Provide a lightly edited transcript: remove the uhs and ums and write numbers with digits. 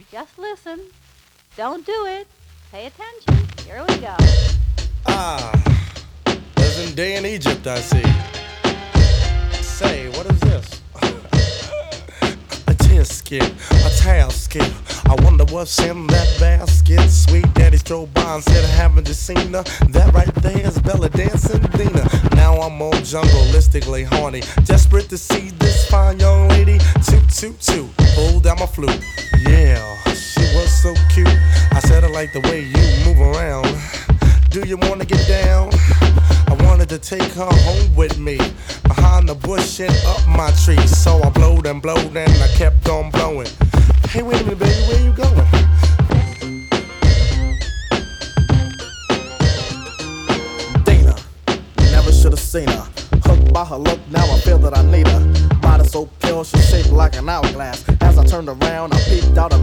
just listen. Don't do it. Pay attention. Here we go. Ah, present day in Egypt, I see. Say, what is this? A tisket, a tasket. I wonder what's in that basket. Sweet daddy strolled by and said, haven't you seen her? That right there is Bella dancing Dina. Now I'm all jungleistically horny, desperate to see this fine young lady. Toot, toot, toot, pull down my flute. Yeah, she was so cute. I said I like the way you move around. Do you wanna get down? I wanted to take her home with me, behind the bush and up my tree. So I blowed and I kept on blowing. Hey, wait a minute, baby, where you going? Dana, never should've seen her. Hooked by her look, now I feel that I need her. Body so pure, she's shaped like an hourglass. As I turned around, I peeked out a